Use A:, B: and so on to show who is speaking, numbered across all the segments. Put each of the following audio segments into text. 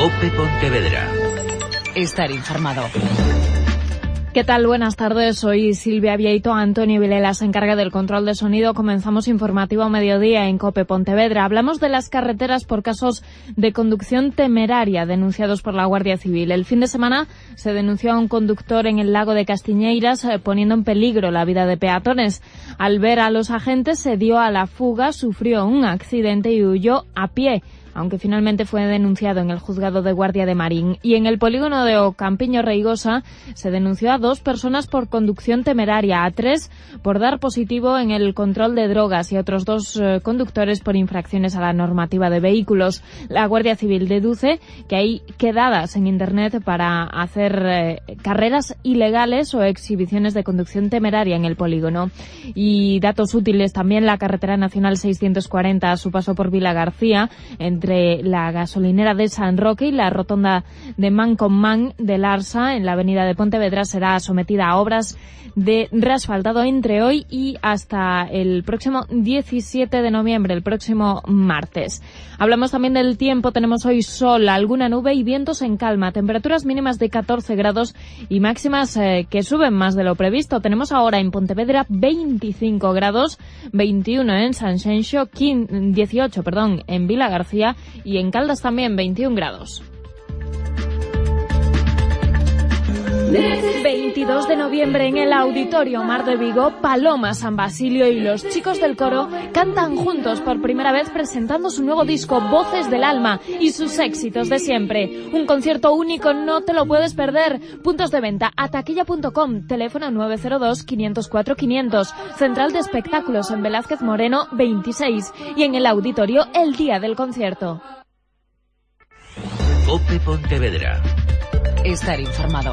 A: COPE Pontevedra.
B: Estar informado.
C: ¿Qué tal? Buenas tardes, soy Silvia Vieito. Antonio Vilela se encarga del control de sonido. Comenzamos informativo a mediodía en COPE Pontevedra. Hablamos de las carreteras por casos de conducción temeraria denunciados por la Guardia Civil. El fin de semana se denunció a un conductor en el lago de Castiñeiras poniendo en peligro la vida de peatones. Al ver a los agentes se dio a la fuga, sufrió un accidente y huyó a pie, aunque finalmente fue denunciado en el juzgado de Guardia de Marín. Y en el polígono de Ocampiño Reigosa se denunció a 2 personas por conducción temeraria, a 3 por dar positivo en el control de drogas y a otros 2 conductores por infracciones a la normativa de vehículos. La Guardia Civil deduce que hay quedadas en Internet para hacer carreras ilegales o exhibiciones de conducción temeraria en el polígono. Y datos útiles también: la carretera nacional 640 a su paso por Vilagarcía, entre la gasolinera de San Roque y la rotonda de Man con Man de Larsa, en la avenida de Pontevedra, será sometida a obras de reasfaltado entre hoy y hasta el próximo 17 de noviembre, el próximo martes. Hablamos también del tiempo. Tenemos hoy sol, alguna nube y vientos en calma, temperaturas mínimas de 14 grados y máximas que suben más de lo previsto. Tenemos ahora en Pontevedra 25 grados, 21 en Sanxenxo, 18 en Vilagarcía y en Caldas también 21 grados. 22 de noviembre en el Auditorio Mar de Vigo, Paloma San Basilio y los chicos del coro cantan juntos por primera vez presentando su nuevo disco Voces del Alma y sus éxitos de siempre. Un concierto único, no te lo puedes perder. Puntos de venta a taquilla.com, teléfono 902 504 500, Central de Espectáculos en Velázquez Moreno 26 y en el auditorio el día del concierto.
A: COPE Pontevedra.
B: Estar informado.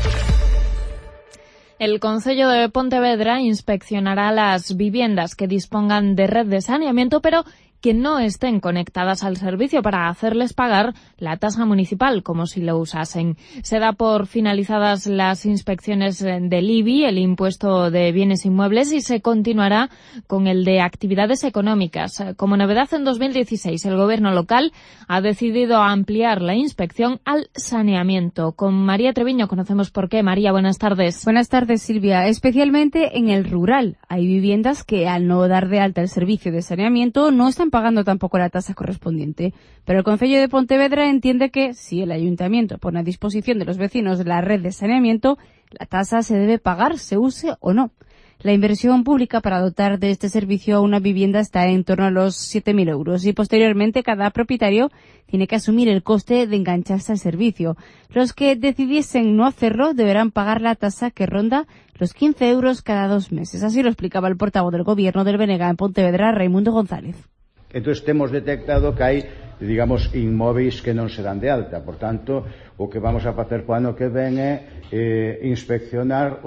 C: El Concello de Pontevedra inspeccionará las viviendas que dispongan de red de saneamiento, pero que no estén conectadas al servicio, para hacerles pagar la tasa municipal como si lo usasen. Se da por finalizadas las inspecciones del IBI, el impuesto de bienes inmuebles, y se continuará con el de actividades económicas. Como novedad, en 2016 el gobierno local ha decidido ampliar la inspección al saneamiento. Con María Treviño conocemos por qué. María, buenas tardes.
D: Buenas tardes, Silvia. Especialmente en el rural hay viviendas que, al no dar de alta el servicio de saneamiento, no están pagando tampoco la tasa correspondiente. Pero el Concello de Pontevedra entiende que, si el Ayuntamiento pone a disposición de los vecinos la red de saneamiento, la tasa se debe pagar, se use o no. La inversión pública para dotar de este servicio a una vivienda está en torno a los 7.000 euros y posteriormente cada propietario tiene que asumir el coste de engancharse al servicio. Los que decidiesen no hacerlo deberán pagar la tasa, que ronda los 15 euros cada 2 meses. Así lo explicaba el portavoz del Gobierno del BNG en Pontevedra, Raimundo González.
E: Entón, temos detectado que hai, digamos, inmóveis que non se dan de alta. Por tanto, o que vamos a facer co ano que ven é inspeccionar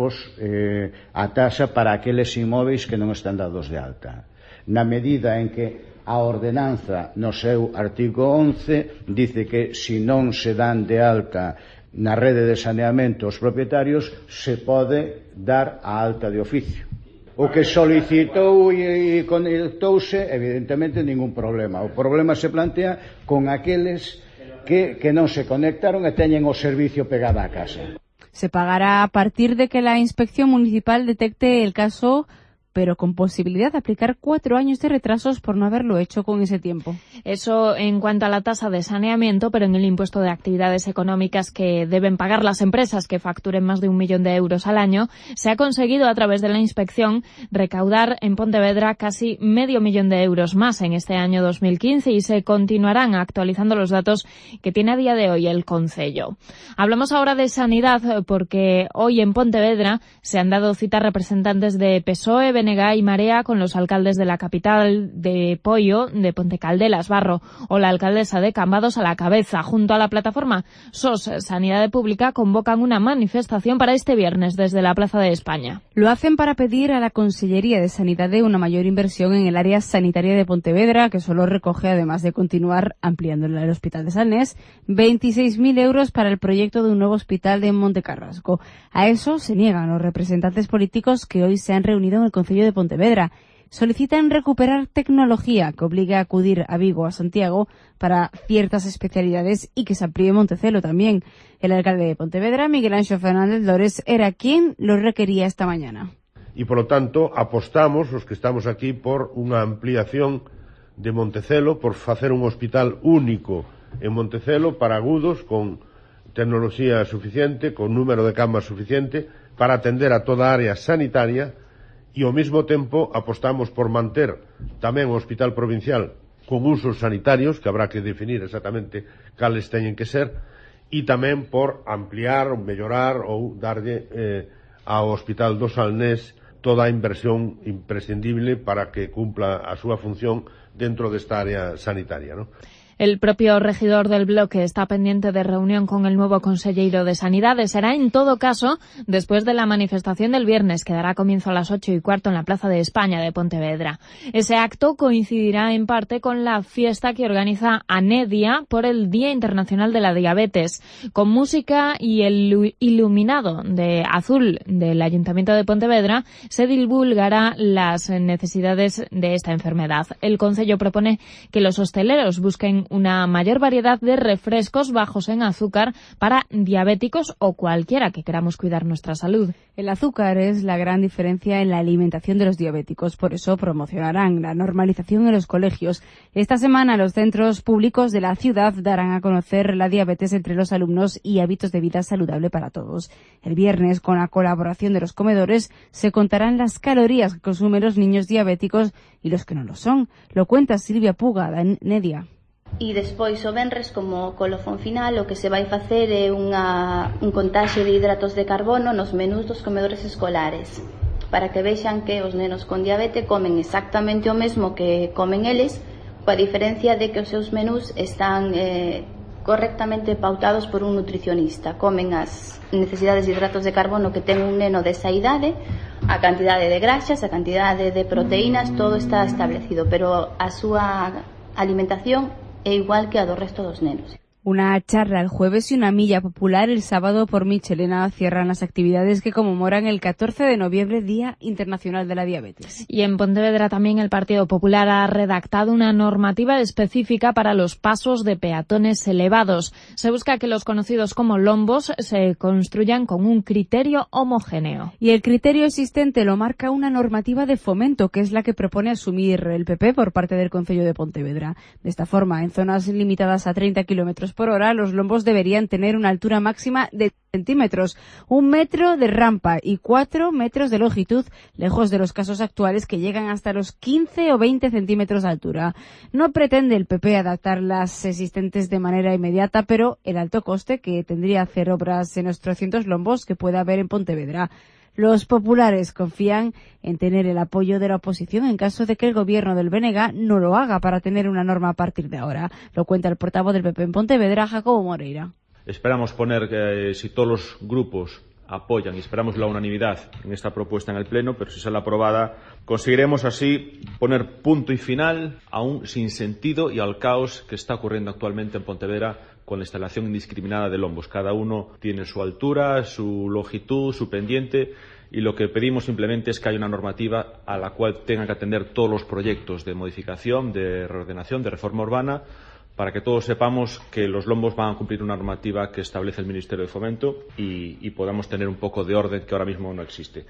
E: a taxa para aqueles inmóveis que non están dados de alta. Na medida en que a ordenanza, no seu artigo 11, dice que se non se dan de alta na rede de saneamento os propietarios, se pode dar a alta de oficio. O que solicitou e conectouse, evidentemente, ningún problema. O problema se plantea con aqueles que non se conectaron e teñen o servicio pegado á casa.
D: Se pagará a partir de que la inspección municipal detecte el caso, pero con posibilidad de aplicar 4 años de retrasos por no haberlo hecho con ese tiempo.
C: Eso en cuanto a la tasa de saneamiento, pero en el impuesto de actividades económicas que deben pagar las empresas que facturen más de 1 millón de euros al año, se ha conseguido a través de la inspección recaudar en Pontevedra casi medio millón de euros más en este año 2015 y se continuarán actualizando los datos que tiene a día de hoy el Concello. Hablamos ahora de sanidad porque hoy en Pontevedra se han dado cita representantes de PSOE, BNG y Marea con los alcaldes de la capital, de Poio, de Pontecaldelas, Barro o la alcaldesa de Cambados a la cabeza. Junto a la plataforma SOS Sanidad Pública convocan una manifestación para este viernes desde la Plaza de España.
D: Lo hacen para pedir a la Consellería de Sanidad una mayor inversión en el área sanitaria de Pontevedra, que solo recoge, además de continuar ampliando el Hospital de Salnés, 26.000 euros para el proyecto de un nuevo hospital de Montecarrasco. A eso se niegan los representantes políticos que hoy se han reunido en el Concello de Pontevedra. solicitan recuperar tecnología que obligue a acudir a Vigo o a Santiago para ciertas especialidades y que se amplíe Montecelo también. El alcalde de Pontevedra, Miguel Anxo Fernández Lores, era quien lo requería esta mañana.
F: Y, por lo tanto, apostamos, los que estamos aquí, por unha ampliación de Montecelo, por facer un hospital único en Montecelo para agudos, con tecnoloxía suficiente, con número de camas suficiente, para atender a toda a área sanitaria, e ao mesmo tempo apostamos por manter tamén o hospital provincial con usos sanitarios, que habrá que definir exactamente cales teñen que ser, e tamén por ampliar, mellorar ou darlle ao Hospital do Salnés toda a inversión imprescindible para que cumpla a súa función dentro desta área sanitaria, ¿no?
C: El propio regidor del bloque está pendiente de reunión con el nuevo conselleiro de Sanidade. Será, en todo caso, después de la manifestación del viernes, que dará comienzo a las 8:15 en la Plaza de España de Pontevedra. Ese acto coincidirá en parte con la fiesta que organiza Anedia por el Día Internacional de la Diabetes. Con música y el iluminado de azul del Ayuntamiento de Pontevedra se divulgará las necesidades de esta enfermedad. El concello propone que los hosteleros busquen una mayor variedad de refrescos bajos en azúcar para diabéticos o cualquiera que queramos cuidar nuestra salud.
D: El azúcar es la gran diferencia en la alimentación de los diabéticos, por eso promocionarán la normalización en los colegios. Esta semana los centros públicos de la ciudad darán a conocer la diabetes entre los alumnos y hábitos de vida saludable para todos. El viernes, con la colaboración de los comedores, se contarán las calorías que consumen los niños diabéticos y los que no lo son. Lo cuenta Silvia Puga, de Nedia.
G: E despois o venres, como colofón final, o que se vai facer é un contaxio de hidratos de carbono nos menús dos comedores escolares, para que vexan que os nenos con diabetes comen exactamente o mesmo que comen eles, coa diferencia de que os seus menús están correctamente pautados por un nutricionista. Comen as necesidades de hidratos de carbono que ten un neno desa idade, a cantidade de graxas, a cantidade de proteínas, todo está establecido, pero a súa alimentación é igual que a do resto dos nenos.
D: Una charla el jueves y una milla popular el sábado por Michelena cierran las actividades que conmemoran el 14 de noviembre, Día Internacional de la Diabetes.
C: Y en Pontevedra también el Partido Popular ha redactado una normativa específica para los pasos de peatones elevados. Se busca que los conocidos como lombos se construyan con un criterio homogéneo.
D: Y el criterio existente lo marca una normativa de fomento, que es la que propone asumir el PP por parte del Concello de Pontevedra. De esta forma, en zonas limitadas a 30 kilómetros por hora, los lombos deberían tener una altura máxima de centímetros, 1 metro de rampa y 4 metros de longitud, lejos de los casos actuales que llegan hasta los 15 o 20 centímetros de altura. No pretende el PP adaptar las existentes de manera inmediata, pero el alto coste que tendría hacer obras en los 300 lombos que pueda haber en Pontevedra. Los populares confían en tener el apoyo de la oposición en caso de que el gobierno del BNG no lo haga para tener una norma a partir de ahora. Lo cuenta el portavoz del PP en Pontevedra, Jacobo Moreira.
H: Esperamos poner, si todos los grupos apoyan, y esperamos la unanimidad en esta propuesta en el Pleno, pero si sale aprobada, conseguiremos así poner punto y final a un sinsentido y al caos que está ocurriendo actualmente en Pontevedra con la instalación indiscriminada de lombos. Cada uno tiene su altura, su longitud, su pendiente, y lo que pedimos simplemente es que haya una normativa a la cual tengan que atender todos los proyectos de modificación, de reordenación, de reforma urbana, para que todos sepamos que los lombos van a cumplir una normativa que establece el Ministerio de Fomento y podamos tener un poco de orden que ahora mismo no existe.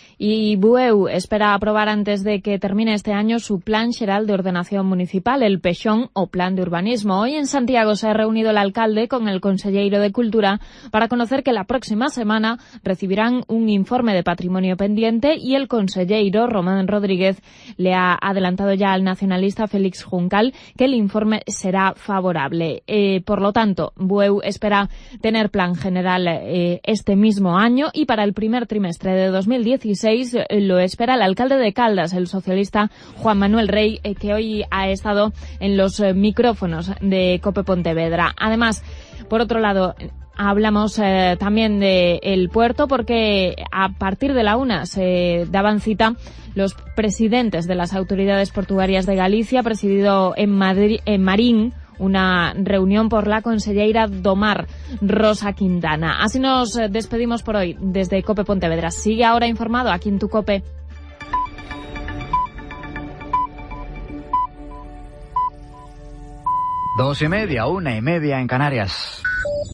C: Y Bueu espera aprobar antes de que termine este año su Plan Xeral de Ordenación Municipal, el PEXON o Plan de Urbanismo. Hoy en Santiago se ha reunido el alcalde con el conselleiro de Cultura para conocer que la próxima semana recibirán un informe de patrimonio pendiente y el conselleiro Román Rodríguez le ha adelantado ya al nacionalista Félix Juncal que el informe será favorable. Por lo tanto, Bueu espera tener plan general este mismo año y para el primer trimestre de 2016 lo espera el alcalde de Caldas, el socialista Juan Manuel Rey, que hoy ha estado en los micrófonos de COPE Pontevedra. Además, por otro lado, hablamos también del puerto porque a partir de la 1 se daban cita los presidentes de las autoridades portuarias de Galicia, presidido en Marín, una reunión por la conselleira do Mar, Rosa Quintana. Así nos despedimos por hoy desde COPE Pontevedra. Sigue ahora informado aquí en tu COPE.
I: 2:30, 1:30 en Canarias.